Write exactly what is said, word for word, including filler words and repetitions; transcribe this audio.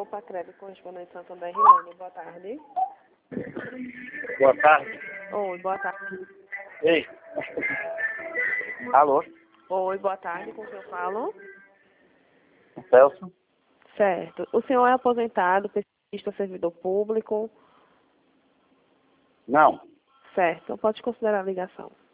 João Pacredo, correspondente Santander, Rilane. Boa tarde. Boa tarde. Oi, boa tarde. Ei. Alô? Oi, boa tarde. Com quem eu falo? Celso? Certo. O senhor é aposentado, pesquisista, servidor público? Não. Certo. Então pode considerar a ligação.